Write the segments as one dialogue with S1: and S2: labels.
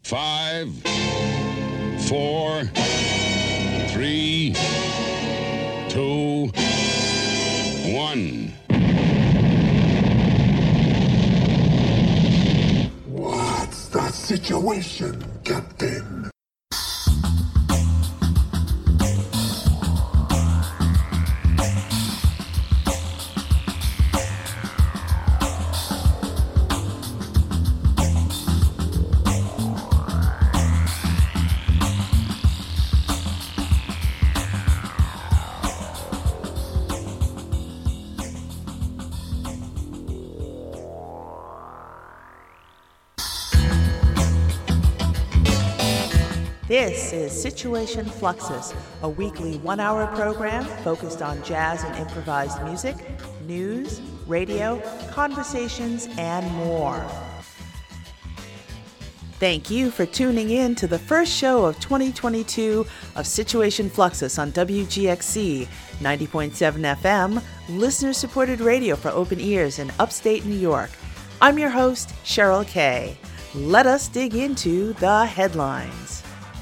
S1: 5, 4, 3, 2, 1.
S2: What's the situation, Captain?
S3: This is Situation Fluxus, a weekly one-hour program focused on jazz and improvised music, news, radio, conversations, and more. Thank you for tuning in to the first show of 2022 of Situation Fluxus on WGXC 90.7 FM, listener-supported radio for open ears in upstate New York. I'm your host, Cheryl Kay. Let us dig into the headlines.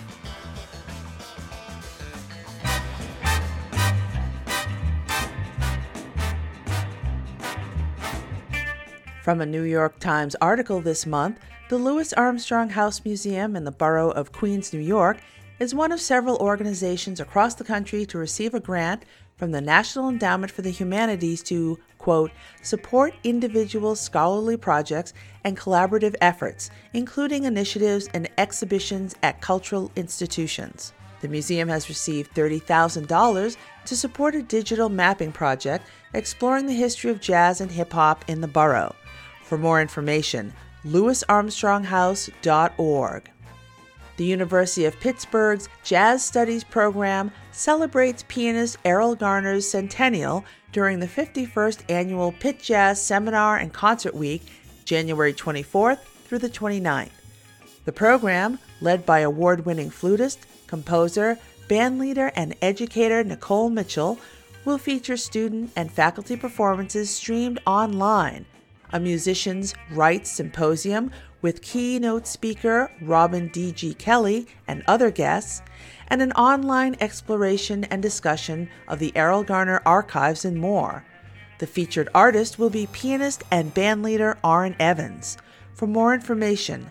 S3: From a New York Times article this month, the Louis Armstrong House Museum in the borough of Queens, New York, is one of several organizations across the country to receive a grant from the National Endowment for the Humanities to, quote, support individual scholarly projects and collaborative efforts, including initiatives and exhibitions at cultural institutions. The museum has received $30,000 to support a digital mapping project exploring the history of jazz and hip-hop in the borough. For more information, louisarmstronghouse.org. The University of Pittsburgh's Jazz Studies program celebrates pianist Erroll Garner's centennial during the 51st annual Pitt Jazz Seminar and Concert Week, January 24th through the 29th. The program, led by award-winning flutist, composer, bandleader, and educator Nicole Mitchell, will feature student and faculty performances streamed online, a musician's rights symposium with keynote speaker Robin D.G. Kelly and other guests, and an online exploration and discussion of the Erroll Garner archives and more. The featured artist will be pianist and bandleader Aaron Evans. For more information,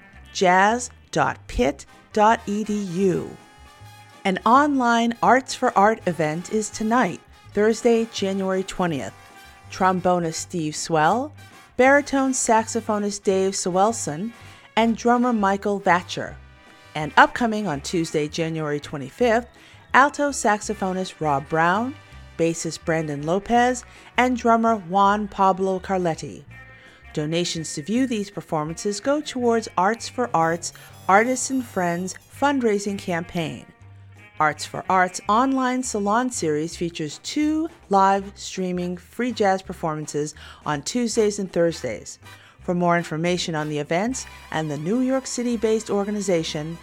S3: jazz.pitt.edu. An online Arts for Art event is tonight, Thursday, January 20th. Trombonist Steve Swell, baritone saxophonist Dave Sewelson, and drummer Michael Thatcher. And upcoming on Tuesday, January 25th, alto saxophonist Rob Brown, bassist Brandon Lopez, and drummer Juan Pablo Carletti. Donations to view these performances go towards Arts for Arts, Artists and Friends fundraising campaign. Arts for Arts online salon series features 2 live streaming free jazz performances on Tuesdays and Thursdays. For more information on the events and the New York City-based organization,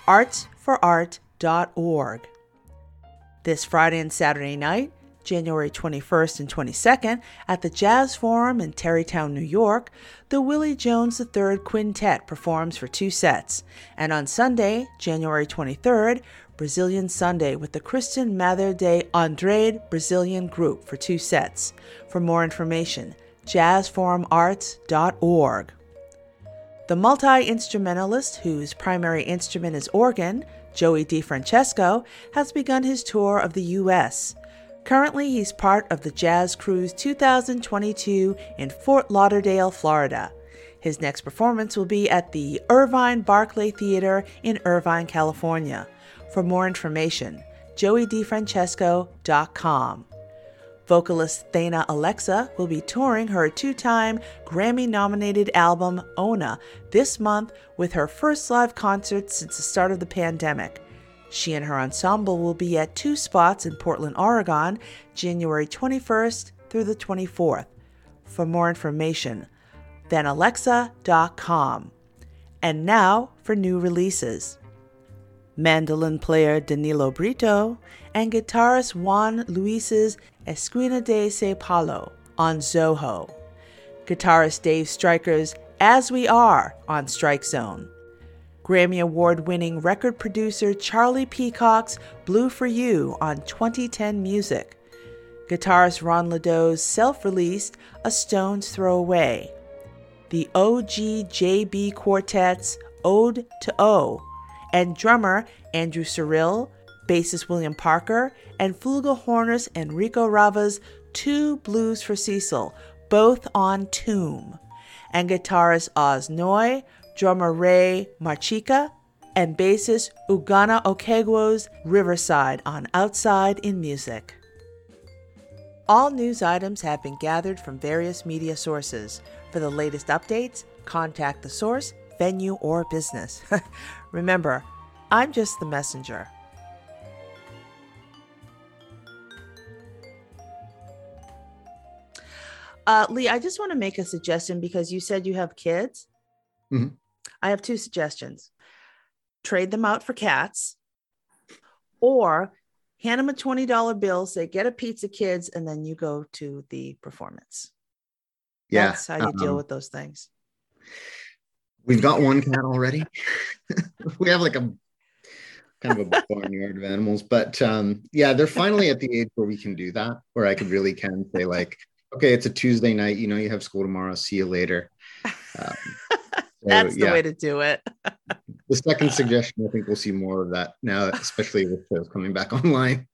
S3: artsforart.org. This Friday and Saturday night, January 21st and 22nd, at the Jazz Forum in Tarrytown, New York, the Willie Jones III Quintet performs for 2 sets. And on Sunday, January 23rd, Brazilian Sunday with the Christian Mather de Andrade Brazilian Group for 2 sets. For more information, jazzforumarts.org. The multi-instrumentalist, whose primary instrument is organ, Joey DeFrancesco, has begun his tour of the U.S. Currently, he's part of the Jazz Cruise 2022 in Fort Lauderdale, Florida. His next performance will be at the Irvine Barclay Theater in Irvine, California. For more information, joeydefrancesco.com. Vocalist Thana Alexa will be touring her 2-time Grammy-nominated album, Ona, this month with her first live concert since the start of the pandemic. She and her ensemble will be at 2 spots in Portland, Oregon, January 21st through the 24th. For more information, thanalexa.com. And now for new releases. Mandolin player Danilo Brito and guitarist Juan Luis's Esquina de Sao Paulo on Zoho. Guitarist Dave Stryker's As We Are on Strike Zone. Grammy Award-winning record producer Charlie Peacock's Blue for You on 2010 Music. Guitarist Ron Ledoux self-released A Stone's Throw Away. The OGJB Quartet's Ode to O, and drummer Andrew Cyrille, bassist William Parker, and flugelhornist Enrico Rava's Two Blues for Cecil, both on Tomb, and guitarist Oz Noy, drummer Ray Marchica, and bassist Ugana Okegwo's Riverside on Outside in Music. All news items have been gathered from various media sources. For the latest updates, contact the source, venue, or business. Remember, I'm just the messenger. Lee, I just want to make a suggestion because you said you have kids.
S4: Mm-hmm.
S3: I have two suggestions. Trade them out for cats, or hand them a $20 bill, say, get a pizza, kids, and then you go to the performance.
S4: Yeah.
S3: That's how you deal with those things.
S4: We've got one cat already. We have like a kind of a barnyard of animals, but yeah, they're finally at the age where we can do that, where I can say like, okay, it's a Tuesday night, you have school tomorrow, see you later.
S3: That's the way to do it.
S4: The second suggestion, I think we'll see more of that now, especially with shows coming back online.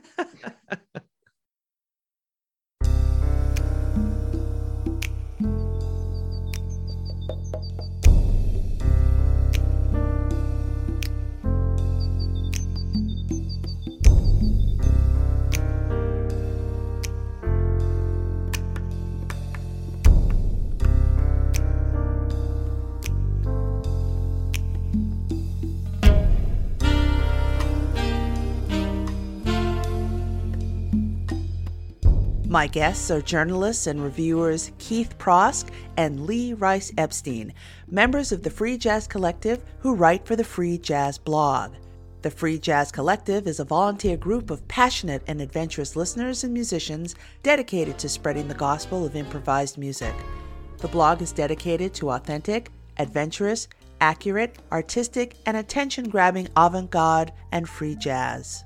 S3: My guests are journalists and reviewers Keith Prosk and Lee Rice Epstein, members of the Free Jazz Collective who write for the Free Jazz blog. The Free Jazz Collective is a volunteer group of passionate and adventurous listeners and musicians dedicated to spreading the gospel of improvised music. The blog is dedicated to authentic, adventurous, accurate, artistic, and attention-grabbing avant-garde and free jazz.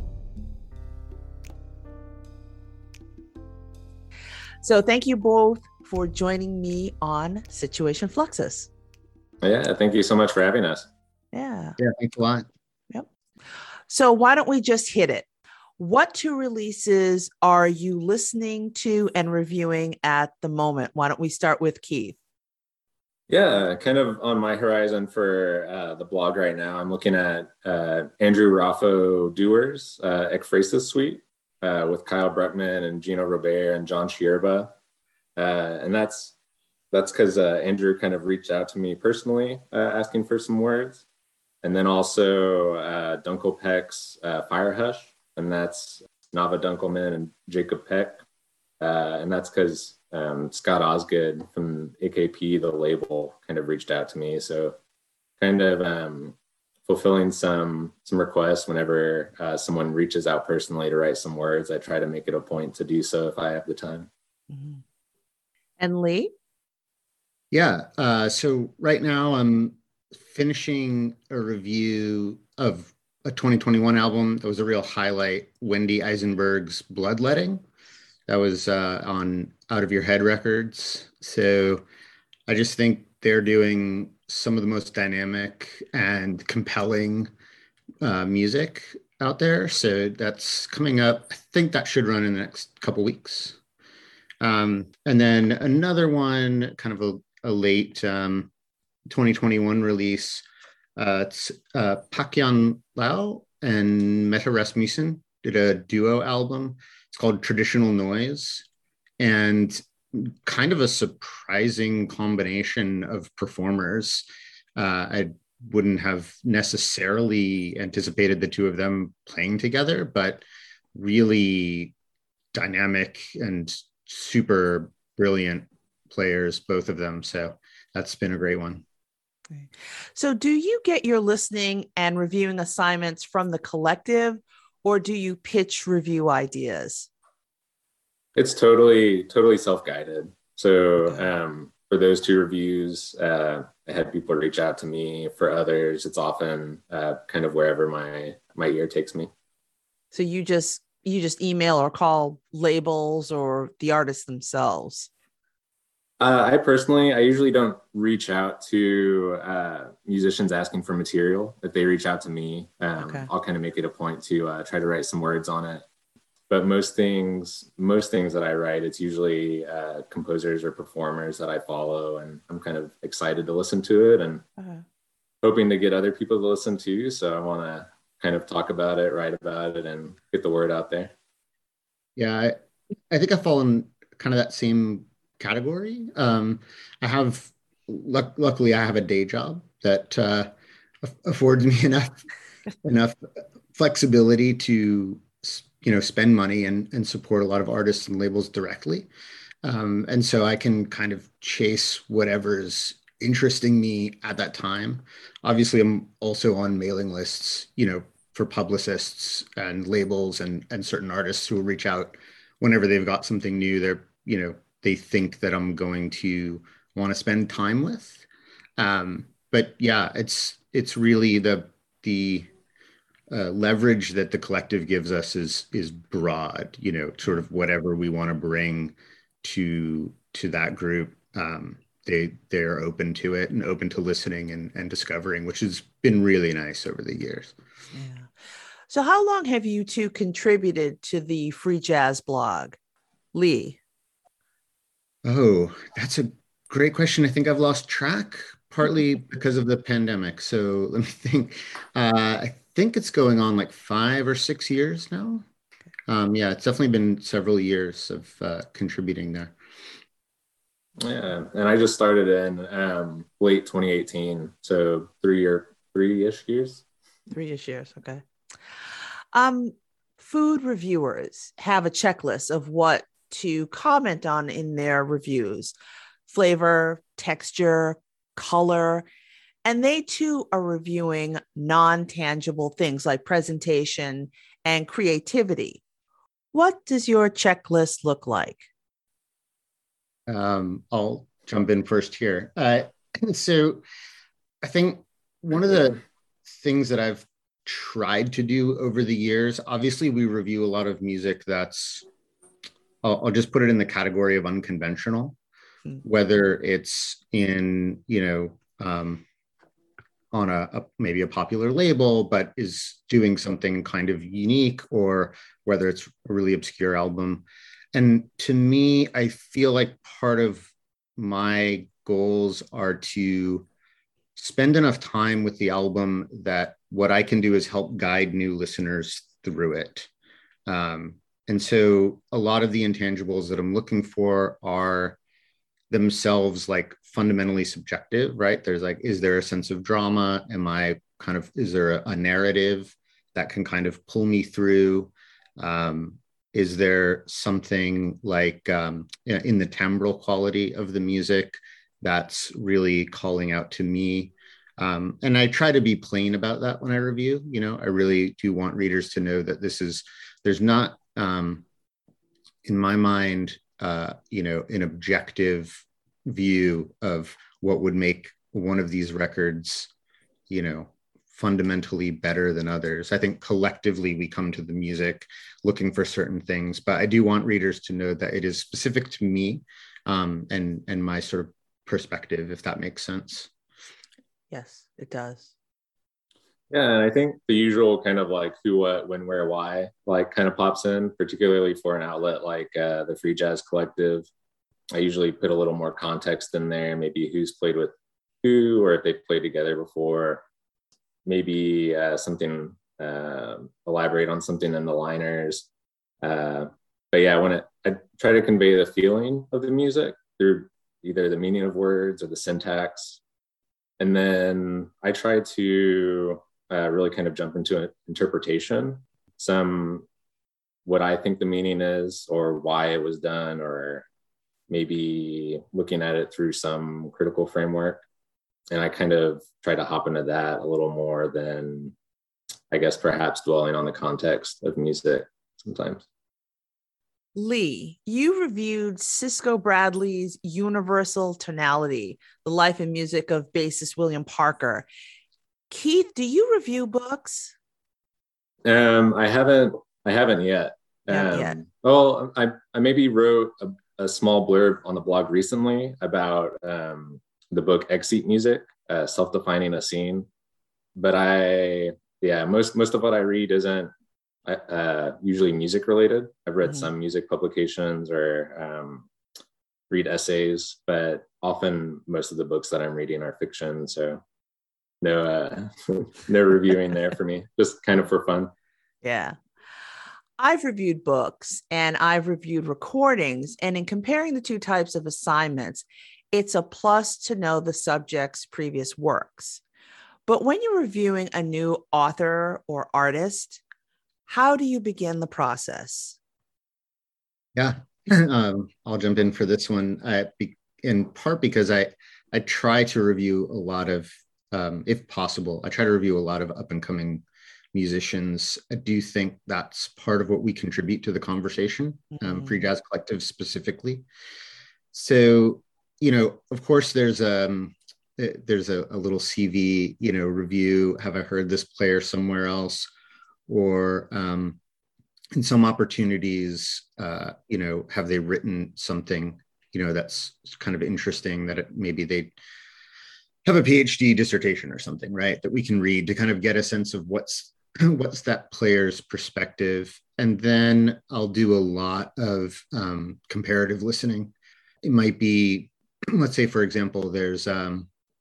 S3: So thank you both for joining me on Situation Fluxus.
S5: Yeah, thank you so much for having us.
S3: Yeah.
S4: Yeah, thanks a lot.
S3: Yep. So why don't we just hit it? What two releases are you listening to and reviewing at the moment? Why don't we start with Keith?
S5: Yeah, kind of on my horizon for the blog right now, I'm looking at Andrew Raffo Dewar's Ekphrasis Suite. With Kyle Bruckman and Gino Robert and John Shierba. And that's because Andrew kind of reached out to me personally, asking for some words. And then also Dunkel Peck's Fire Hush, and that's Nava Dunkelman and Jacob Peck. And that's because Scott Osgood from AKP, the label, kind of reached out to me. So kind of fulfilling some requests whenever someone reaches out personally to write some words. I try to make it a point to do so if I have the time.
S3: Mm-hmm. And Lee?
S4: Yeah. So right now I'm finishing a review of a 2021 album that was a real highlight, Wendy Eisenberg's Bloodletting. That was on Out of Your Head Records. So I just think they're doing some of the most dynamic and compelling music out there. So that's coming up. I think that should run in the next couple weeks. And then another one, kind of a late 2021 release. It's Pakyan Lau and Mette Rasmussen did a duo album. It's called Traditional Noise. And kind of a surprising combination of performers. I wouldn't have necessarily anticipated the two of them playing together, but really dynamic and super brilliant players, both of them. So that's been a great one.
S3: So do you get your listening and reviewing assignments from the collective, or do you pitch review ideas?
S5: It's totally self-guided. So for those two reviews, I had people reach out to me. For others, it's often kind of wherever my ear takes me.
S3: So you just email or call labels or the artists themselves?
S5: I usually don't reach out to musicians asking for material. If they reach out to me,
S3: Okay.
S5: I'll kind of make it a point to try to write some words on it. But most things that I write, it's usually composers or performers that I follow, and I'm kind of excited to listen to it and hoping to get other people to listen too. So I want to kind of talk about it, write about it, and get the word out there.
S4: Yeah, I think I fall in kind of that same category. Luckily, I have a day job that affords me enough flexibility to spend money and support a lot of artists and labels directly. And so I can kind of chase whatever's interesting me at that time. Obviously, I'm also on mailing lists, for publicists and labels and certain artists who will reach out whenever they've got something new they think that I'm going to want to spend time with. But yeah, it's really the leverage that the collective gives us is broad, sort of whatever we want to bring to that group. They're open to it and open to listening and discovering, which has been really nice over the years.
S3: Yeah. So how long have you two contributed to the Free Jazz blog, Lee?
S4: Oh, that's a great question. I think I've lost track, partly because of the pandemic. So let me think. I think it's going on like 5 or 6 years now. Yeah, it's definitely been several years of contributing there.
S5: Yeah, and I just started in late 2018, so 3-ish years.
S3: 3-ish years, okay. Food reviewers have a checklist of what to comment on in their reviews: flavor, texture, color, and they too are reviewing non-tangible things like presentation and creativity. What does your checklist look like?
S4: I'll jump in first here. So I think one of the things that I've tried to do over the years, obviously we review a lot of music that's, I'll just put it in the category of unconventional, whether it's in, on maybe a popular label, but is doing something kind of unique, or whether it's a really obscure album. And to me, I feel like part of my goals are to spend enough time with the album that what I can do is help guide new listeners through it. And so a lot of the intangibles that I'm looking for are themselves like fundamentally subjective, right? There's like, is there a sense of drama? Is there a narrative that can kind of pull me through? Is there something like in the timbral quality of the music that's really calling out to me? And I try to be plain about that when I review. I really do want readers to know that there's not, in my mind, an objective view of what would make one of these records, fundamentally better than others. I think collectively we come to the music looking for certain things, but I do want readers to know that it is specific to me, and my sort of perspective, if that makes sense.
S3: Yes, it does.
S5: Yeah, and I think the usual kind of like who, what, when, where, why, like kind of pops in, particularly for an outlet like the Free Jazz Collective. I usually put a little more context in there, maybe who's played with who, or if they've played together before, maybe something, elaborate on something in the liners. But yeah, I try to convey the feeling of the music through either the meaning of words or the syntax. And then I try to really kind of jump into an interpretation, what I think the meaning is, or why it was done, or maybe looking at it through some critical framework. And I kind of try to hop into that a little more than, I guess, perhaps dwelling on the context of music sometimes.
S3: Lee, you reviewed Cisco Bradley's Universal Tonality, The Life and Music of Bassist William Parker. Keith, do you review books?
S5: I haven't yet. Well, I maybe wrote a small blurb on the blog recently about the book Exit Music, Self-Defining a Scene. But most of what I read isn't usually music related. I've read some music publications or read essays, but often most of the books that I'm reading are fiction. So no reviewing there for me, just kind of for fun.
S3: Yeah. I've reviewed books and I've reviewed recordings, and in comparing the two types of assignments, it's a plus to know the subject's previous works. But when you're reviewing a new author or artist, how do you begin the process?
S4: Yeah, I'll jump in for this one. In part because I try to review a lot of, if possible, I try to review a lot of up and coming musicians. I do think that's part of what we contribute to the conversation, Free Jazz Collective specifically. So, of course, there's a little CV, review. Have I heard this player somewhere else? Or in some opportunities, have they written something, that's kind of interesting that maybe they have a PhD dissertation or something, right? That we can read to kind of get a sense of what's that player's perspective. And then I'll do a lot of comparative listening. It might be, let's say, for example, there's, a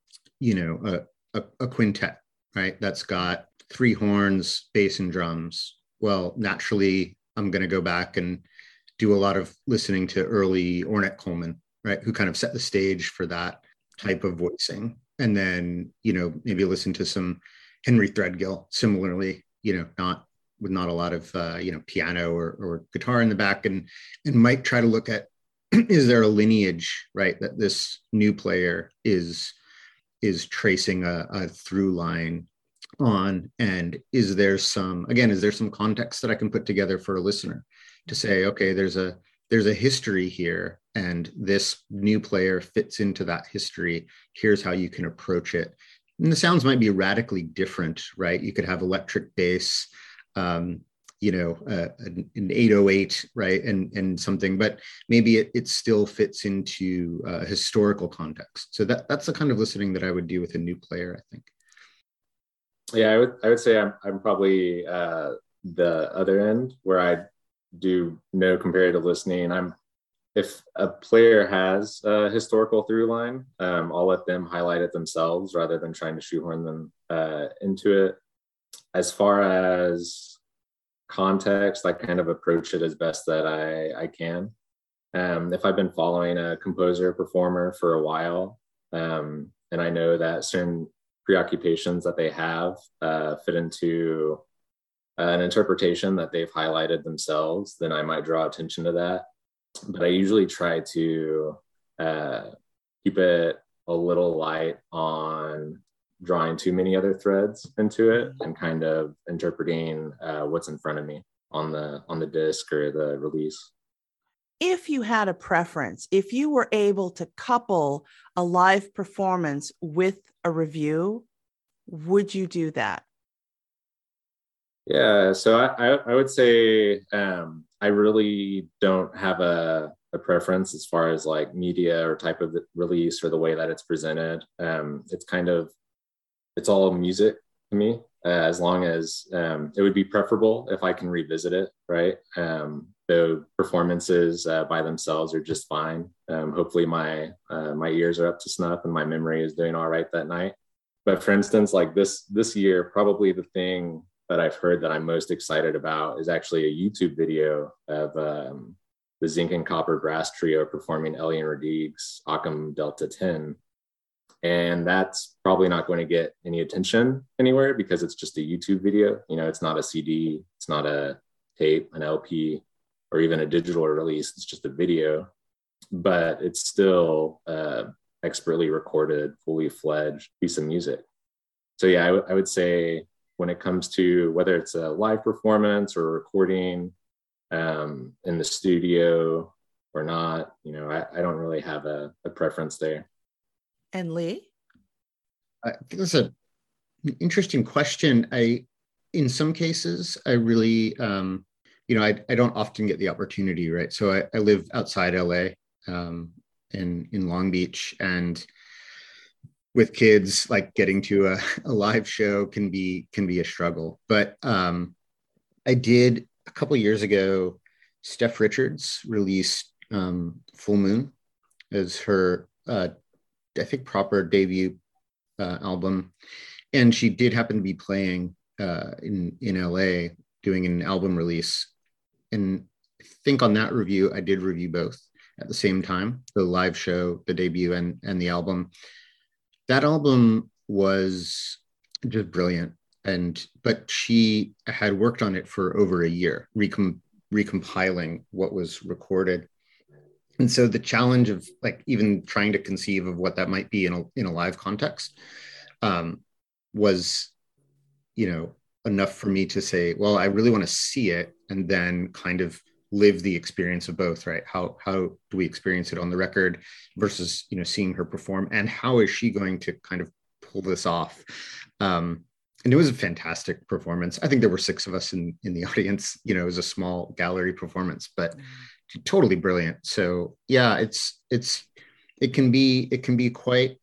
S4: quintet, right? That's got 3 horns, bass, and drums. Well, naturally, I'm going to go back and do a lot of listening to early Ornette Coleman, right? Who kind of set the stage for that type of voicing. And then, maybe listen to some Henry Threadgill, similarly, not a lot of, piano or guitar in the back, and might try to look at, is there a lineage, right? That this new player is tracing a through line on, and is there some context that I can put together for a listener to say, okay, there's a history here, and this new player fits into that history. Here's how you can approach it. And the sounds might be radically different, right? You could have electric bass, an 808, right? And something, but maybe it still fits into a historical context. So that's the kind of listening that I would do with a new player, I think.
S5: Yeah, I would say I'm probably the other end, where I do no comparative listening. If a player has a historical through line, I'll let them highlight it themselves rather than trying to shoehorn them into it. As far as context, I kind of approach it as best that I can. If I've been following a composer or performer for a while, and I know that certain preoccupations that they have fit into an interpretation that they've highlighted themselves, then I might draw attention to that. But I usually try to keep it a little light on drawing too many other threads into it and kind of interpreting what's in front of me on the disc or the release.
S3: If you had a preference, if you were able to couple a live performance with a review, would you do that?
S5: Yeah, so I would say I really don't have a preference as far as like media or type of release or the way that it's presented. It's all music to me, as long as it would be preferable if I can revisit it, right? The performances by themselves are just fine. Hopefully my ears are up to snuff and my memory is doing all right that night. But for instance, like this year, probably the thing that I've heard that I'm most excited about is actually a YouTube video of the Zinc and Copper Brass Trio performing Elian Radigue's Occam Delta 10. And that's probably not going to get any attention anywhere because it's just a YouTube video. It's not a CD, it's not a tape, an LP, or even a digital release. It's just a video, but it's still expertly recorded, fully fledged piece of music. So yeah, I would say when it comes to whether it's a live performance or a recording, in the studio or not. I don't really have a preference there.
S3: And Lee?
S4: I think that's an interesting question. In some cases, I really, I don't often get the opportunity, right? So I live outside LA, in Long Beach, and with kids, like getting to a live show can be a struggle. But I did a couple of years ago. Steph Richards released Full Moon as her, I think, proper debut album, and she did happen to be playing in LA doing an album release. And I think on that review, I did review both at the same time, the live show, the debut, and the album. That album was just brilliant. But she had worked on it for over a year, recompiling what was recorded. And so the challenge of like even trying to conceive of what that might be in a live context was, enough for me to say, well, I really want to see it and then kind of live the experience of both, right? How do we experience it on the record versus, seeing her perform, and how is she going to kind of pull this off? And it was a fantastic performance. I think there were 6 of us in the audience. It was a small gallery performance, but totally brilliant. So yeah, it can be quite,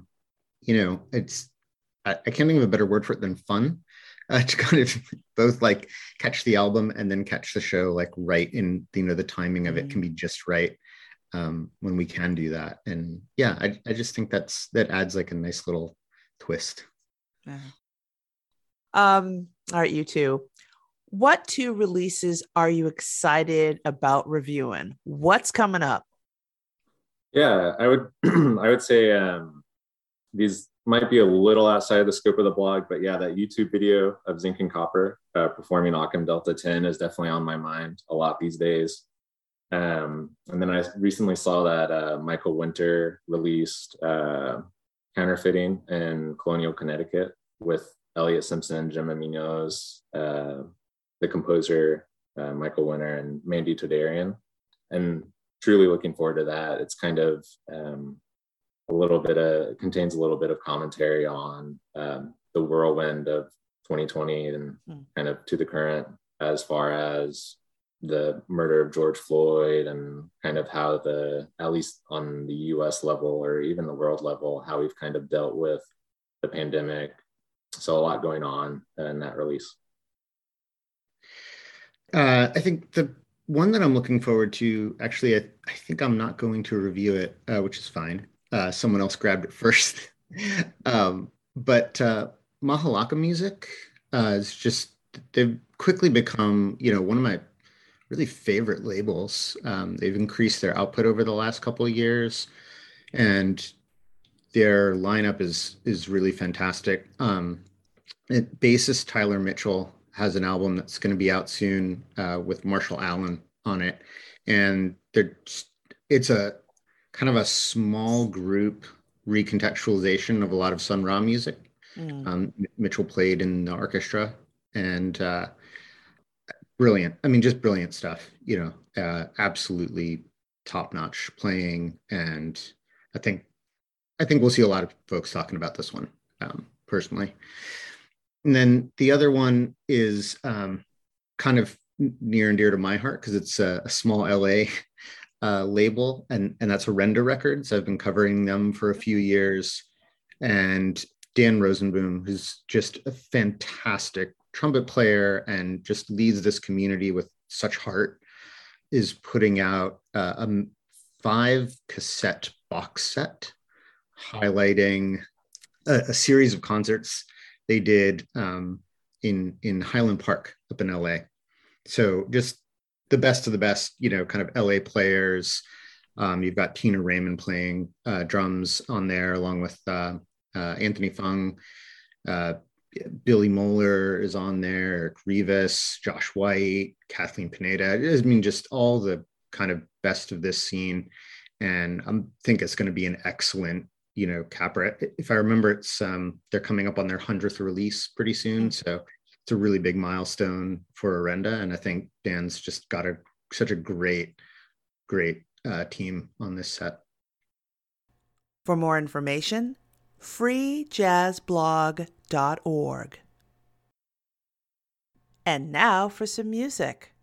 S4: I can't think of a better word for it than fun. To kind of both like catch the album and then catch the show like right in, the timing of it can be just right when we can do that. And yeah, I just think that adds like a nice little twist.
S3: Yeah. All right, you two. What 2 releases are you excited about reviewing? What's coming up?
S5: Yeah, I would say these might be a little outside of the scope of the blog, but yeah, that YouTube video of Zinc and Copper performing Occam Delta 10 is definitely on my mind a lot these days. And then I recently saw that Michael Winter released Counterfeiting in Colonial Connecticut with Elliot Simpson, Gemma Munoz, the composer Michael Winter, and Mandy Todarian. And truly looking forward to that. It's kind of contains a little bit of commentary on the whirlwind of 2020 and kind of to the current, as far as the murder of George Floyd and kind of how at least on the US level or even the world level, how we've kind of dealt with the pandemic. So a lot going on in that release.
S4: I think the one that I'm looking forward to, actually, I think I'm not going to review it, which is fine. Someone else grabbed it first. But Mahalaka Music is just, they've quickly become, one of my really favorite labels. They've increased their output over the last couple of years, and their lineup is really fantastic. Bassist Tyler Mitchell has an album that's going to be out soon with Marshall Allen on it, and it's a kind of a small group recontextualization of a lot of Sun Ra music. Mitchell played in the orchestra, and brilliant. I mean, just brilliant stuff, absolutely top-notch playing. And I think we'll see a lot of folks talking about this one, personally. And then the other one is kind of near and dear to my heart because it's a small LA label, and that's Orenda Records. I've been covering them for a few years, and Dan Rosenboom, who's just a fantastic trumpet player and just leads this community with such heart, is putting out a 5-cassette box set highlighting a series of concerts they did in Highland Park up in LA. So just the best of the best, kind of LA players. You've got Tina Raymond playing drums on there, along with Anthony Fung. Billy Moeller is on there, Eric Rivas, Josh White, Kathleen Pineda. I mean, just all the kind of best of this scene. And I think it's going to be an excellent, capper. If I remember, it's they're coming up on their 100th release pretty soon. So it's a really big milestone for Orenda, and I think Dan's just got such a great team on this set.
S3: For more information, freejazzblog.org. And now for some music.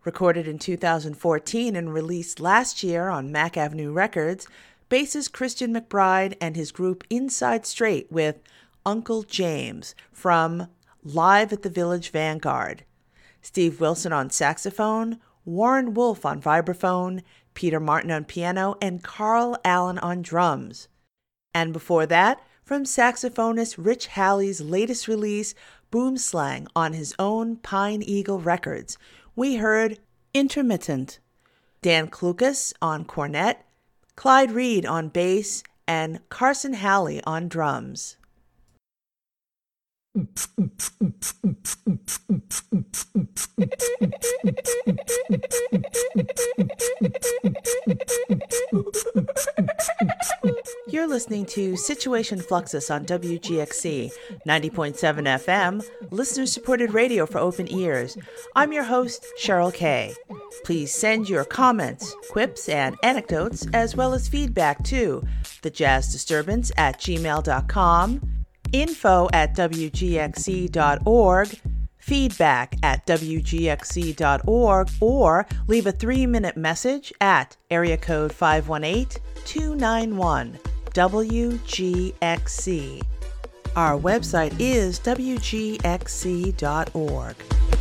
S3: Recorded in 2014 and released last year on Mack Avenue Records, bassist Christian McBride and his group Inside Straight with Uncle James from Live at the Village Vanguard. Steve Wilson on saxophone, Warren Wolf on vibraphone, Peter Martin on piano, and Carl Allen on drums. And before that, from saxophonist Rich Halley's latest release, Boomslang, on his own Pine Eagle Records, we heard Intermittent. Dan Klukas on cornet, Clyde Reed on bass, and Carson Halley on drums. You're listening to Situation Fluxus on WGXC 90.7 FM, listener-supported radio for open ears. I'm your host, Cheryl Kay. Please send your comments, quips, and anecdotes, as well as feedback to thejazzdisturbance@gmail.com, info@wgxc.org, feedback@wgxc.org, or leave a 3-minute message at area code 518-291-WGXC. Our website is wgxc.org.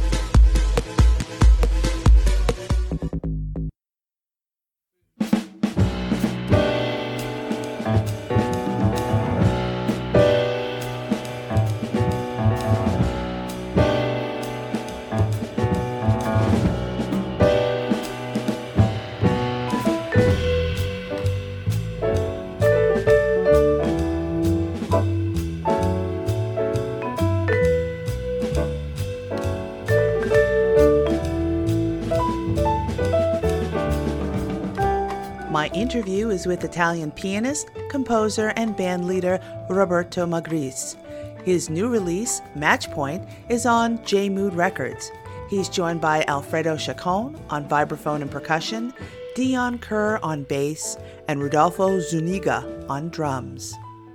S3: My interview is with Italian pianist, composer, and bandleader Roberto Magris. His new release, Matchpoint, is on J-Mood Records. He's joined by Alfredo Chacon on vibraphone and percussion, Dion Kerr on bass, and Rodolfo Zuniga on drums.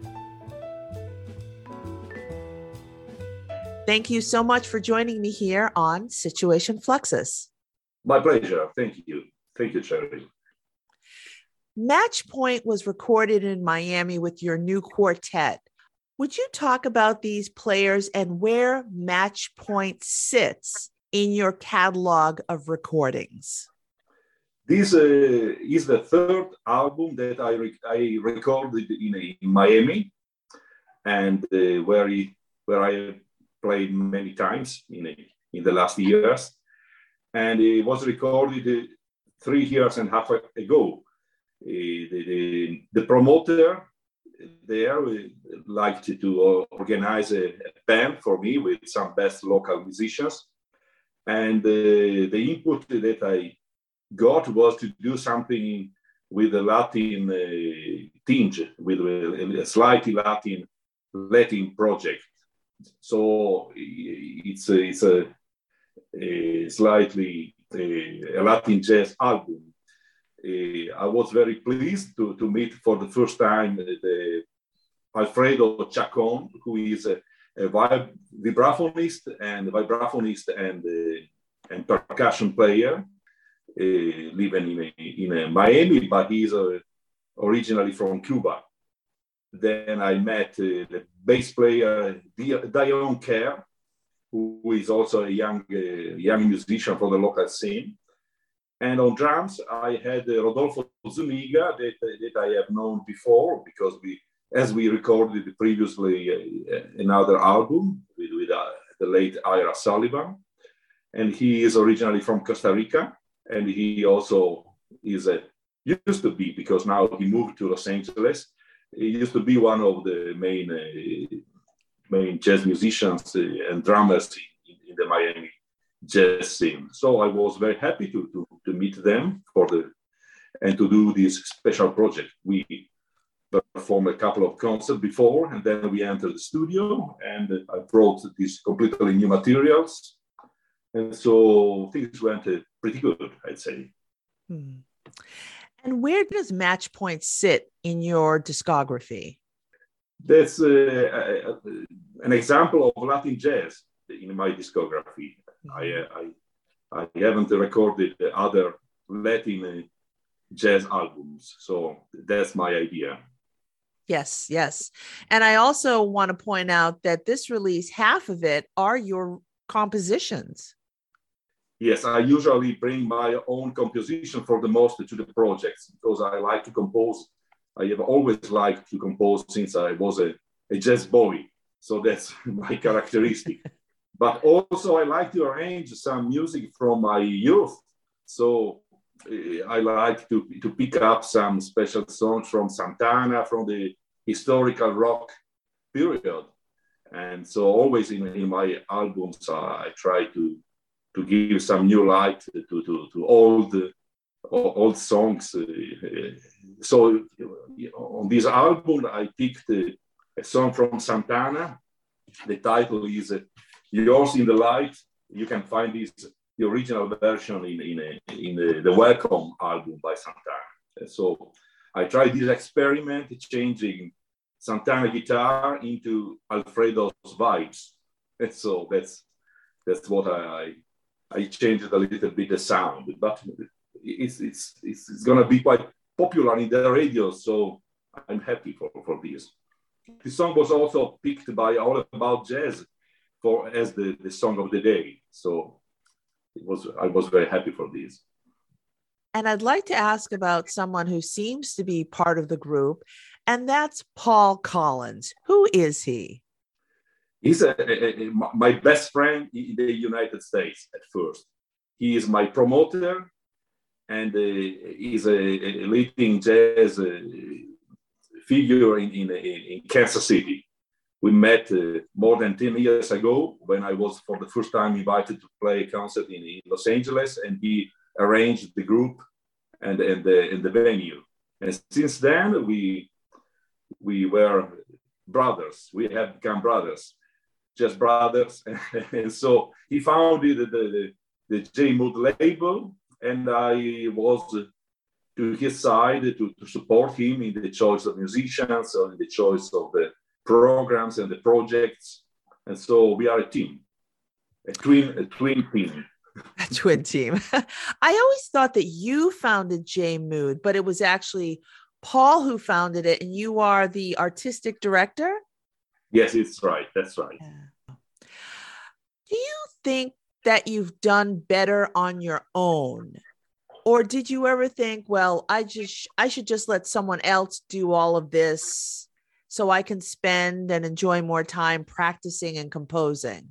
S3: Thank you so much for joining me here on Situation Fluxus.
S6: My pleasure. Thank you. Thank you, Cherry.
S3: Matchpoint was recorded in Miami with your new quartet. Would you talk about these players and where Matchpoint sits in your catalog of recordings?
S6: This is the third album that I recorded in Miami, and where I played many times in the last years. And it was recorded 3 years and a half ago. The promoter there liked to organize a band for me with some best local musicians, and the input that I got was to do something with a Latin tinge, with a slightly Latin project. So it's a slightly a Latin jazz album. I was very pleased to meet for the first time Alfredo Chacon, who is a vibraphonist and percussion player, living in Miami, but he's originally from Cuba. Then I met the bass player Dion Kerr, who is also a young musician from the local scene. And on drums, I had Rodolfo Zuniga that I have known before, because as we recorded previously another album with the late Ira Sullivan. And he is originally from Costa Rica. And he also used to be, because now he moved to Los Angeles, he used to be one of the main jazz musicians and drummers in the Miami jazz scene. So I was very happy to meet them and to do this special project. We performed a couple of concerts before, and then we entered the studio, and I brought these completely new materials. And so things went pretty good, I'd say.
S3: And where does Matchpoint sit in your discography?
S6: That's an example of Latin jazz in my discography. I I haven't recorded other Latin jazz albums. So that's my idea.
S3: Yes, yes. And I also want to point out that this release, half of it are your compositions.
S6: Yes, I usually bring my own composition for the most to the projects because I like to compose. I have always liked to compose since I was a jazz boy. So that's my characteristic. But also I like to arrange some music from my youth. So I like to pick up some special songs from Santana, from the historical rock period. And so always in my albums, I try to give some new light to old songs. So on this album, I picked a song from Santana. The title is Yours in the Light. You can find the original version in the Welcome album by Santana. So I tried this experiment, changing Santana guitar into Alfredo's vibes. And so that's what I changed a little bit the sound, but it's going to be quite popular in the radio. So I'm happy for this. The song was also picked by All About Jazz as the song of the day. So I was very happy for this.
S3: And I'd like to ask about someone who seems to be part of the group, and that's Paul Collins. Who is he?
S6: He's my best friend in the United States at first. He is my promoter, and he's a leading jazz figure in Kansas City. We met more than 10 years ago when I was for the first time invited to play a concert in Los Angeles, and he arranged the group and the venue. And since then, we were brothers. We have become brothers, just brothers. And so he founded the J Mood label, and I was to his side to support him in the choice of musicians, or in the choice of the programs and the projects. And so we are a team, a twin team.
S3: A twin team. I always thought that you founded J Mood, but it was actually Paul who founded it, and you are the artistic director?
S6: Yes, it's right. That's right.
S3: Yeah. Do you think that you've done better on your own? Or did you ever think, well, I should just let someone else do all of this so I can spend and enjoy more time practicing and composing?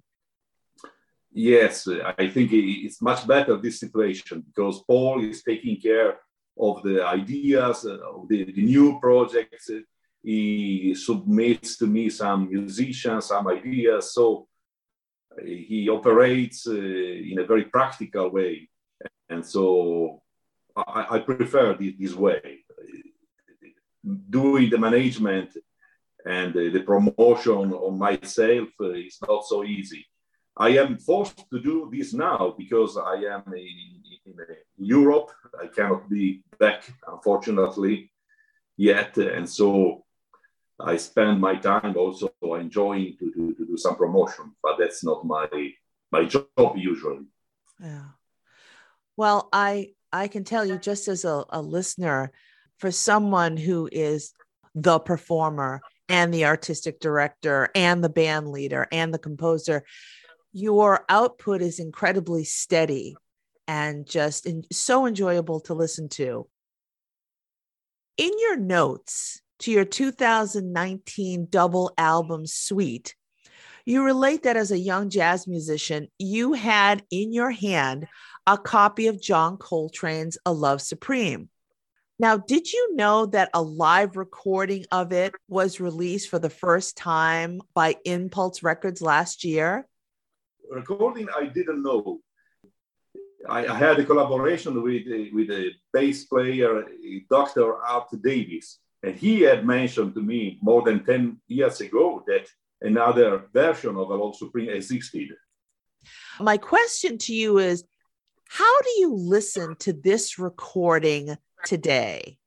S6: Yes, I think it's much better, this situation, because Paul is taking care of the ideas, of the new projects. He submits to me some musicians, some ideas. So he operates in a very practical way. And so I prefer this way. Doing the management and the promotion on myself is not so easy. I am forced to do this now because I am in Europe. I cannot be back, unfortunately, yet. And so I spend my time also enjoying to do some promotion, but that's not my job usually.
S3: Yeah. Well, I can tell you, just as a listener, for someone who is the performer and the artistic director and the band leader and the composer, your output is incredibly steady and just so enjoyable to listen to. In your notes to your 2019 double album suite, you relate that as a young jazz musician, you had in your hand a copy of John Coltrane's A Love Supreme. Now, did you know that a live recording of it was released for the first time by Impulse Records last year?
S6: Recording, I didn't know. I had a collaboration with a bass player, Dr. Art Davis, and he had mentioned to me more than 10 years ago that another version of A Love Supreme existed.
S3: My question to you is, how do you listen to this recording today?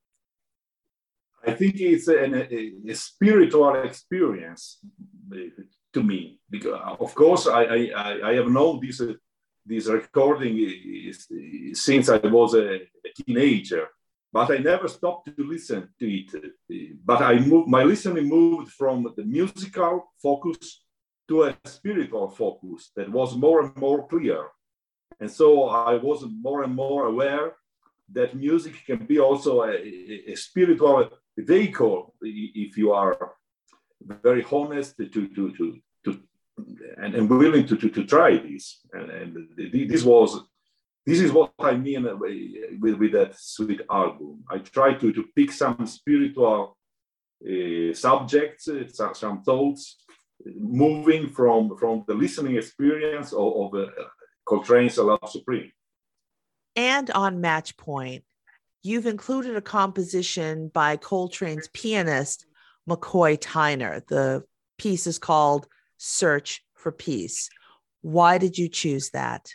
S6: I think it's a spiritual experience to me, because of course I have known this recording since I was a teenager, but I never stopped to listen to it. But my listening moved from the musical focus to a spiritual focus that was more and more clear. And so I was more and more aware that music can be also a spiritual vehicle if you are very honest and willing to try this. And this is what I mean with that sweet album. I try to pick some spiritual subjects, some thoughts, moving from the listening experience of Coltrane's A Love Supreme.
S3: And on Match Point, you've included a composition by Coltrane's pianist, McCoy Tyner. The piece is called Search for Peace. Why did you choose that?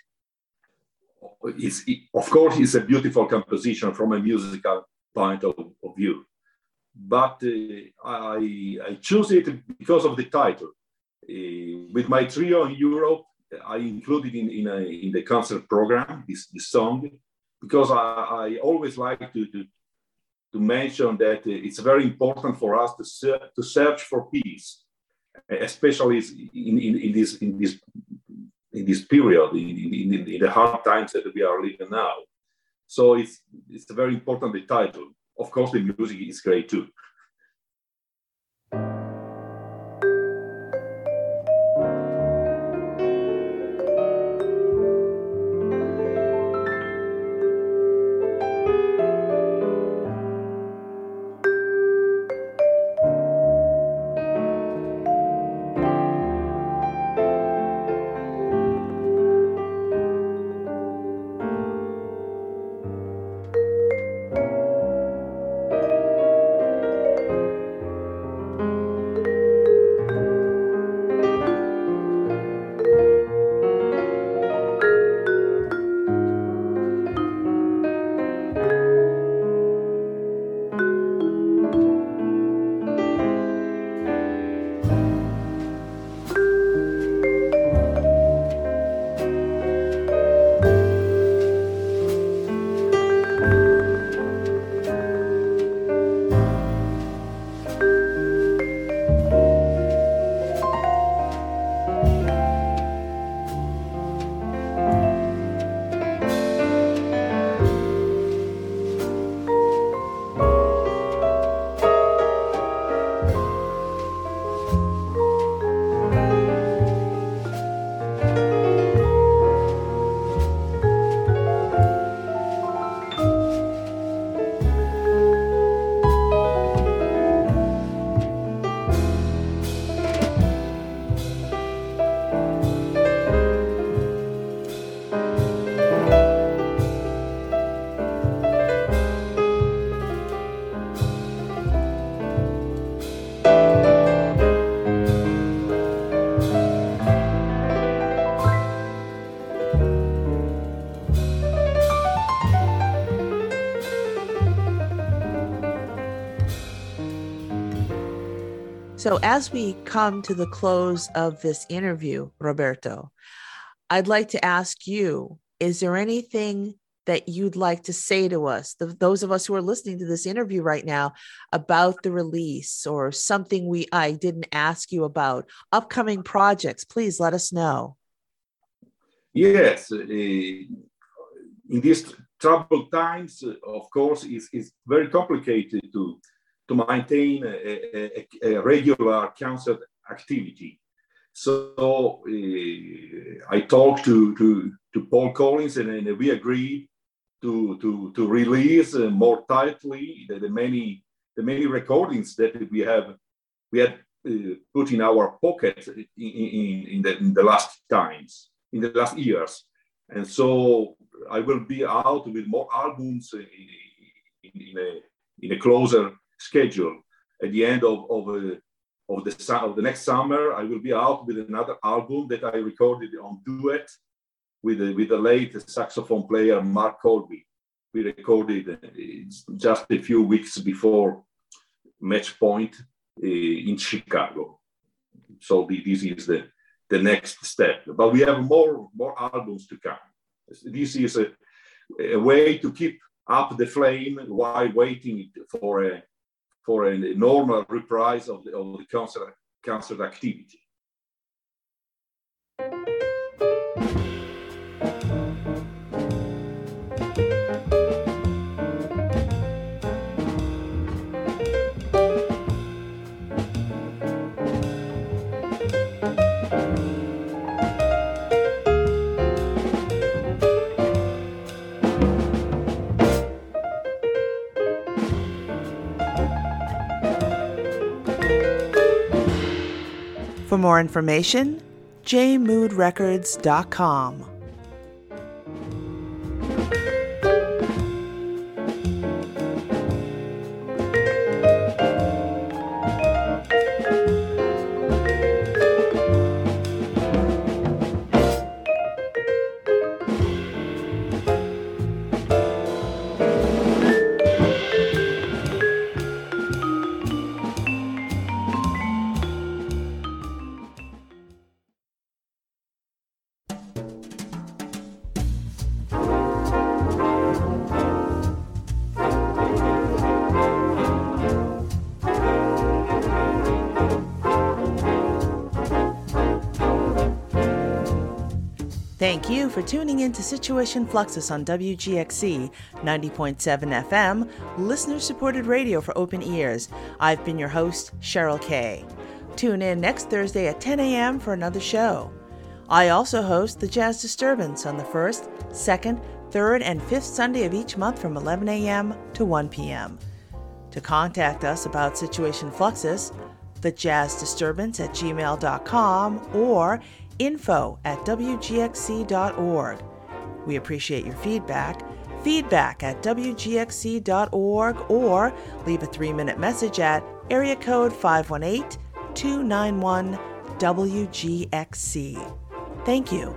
S6: Of course, it's a beautiful composition from a musical point of view. But I chose it because of the title. With my trio in Europe, I included in the concert program this song because I always like to mention that it's very important for us to search for peace, especially in this period, in the hard times that we are living now. So it's very important, the title. Of course, the music is great too.
S3: So as we come to the close of this interview, Roberto, I'd like to ask you, is there anything that you'd like to say to us, those of us who are listening to this interview right now, about the release or something I didn't ask you about, upcoming projects? Please let us know.
S6: Yes, in these troubled times, of course, it's very complicated to maintain a regular concert activity. So I talked to Paul Collins, and we agreed to release more tightly the many recordings that we had put in our pocket in the last years. And so I will be out with more albums in a closer schedule. At the end of the next summer, I will be out with another album that I recorded on duet with the late saxophone player Mark Colby. We recorded just a few weeks before Match Point in Chicago. So this is the next step. But we have more albums to come. This is a way to keep up the flame while waiting for a normal reprise of the concert activity.
S3: For more information, jmoodrecords.com. Thank you for tuning in to Situation Fluxus on WGXC 90.7 FM, listener-supported radio for open ears. I've been your host, Cheryl Kay. Tune in next Thursday at 10 a.m. for another show. I also host the Jazz Disturbance on the 1st, 2nd, 3rd, and 5th Sunday of each month from 11 a.m. to 1 p.m. To contact us about Situation Fluxus, thejazzdisturbance@gmail.com or info@wgxc.org. We appreciate your feedback at wgxc.org, or leave a 3-minute message at area code 518-291-WGXC. Thank you.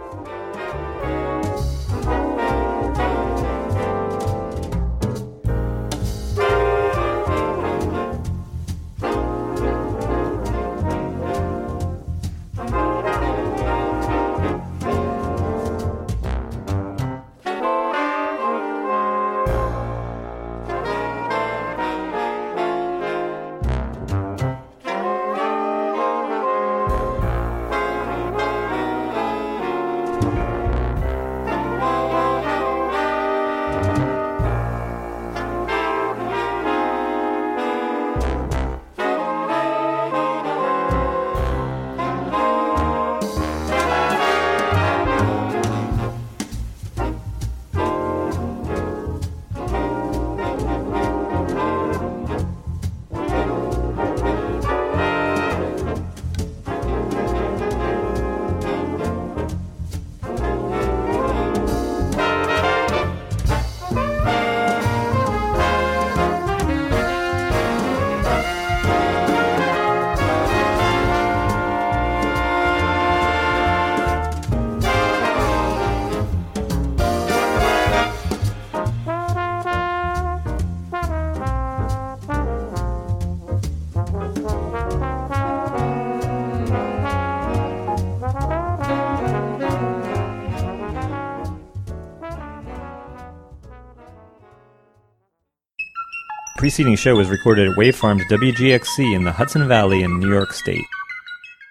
S7: Preceding show was recorded at Wave Farms WGXC in the Hudson Valley in New York State.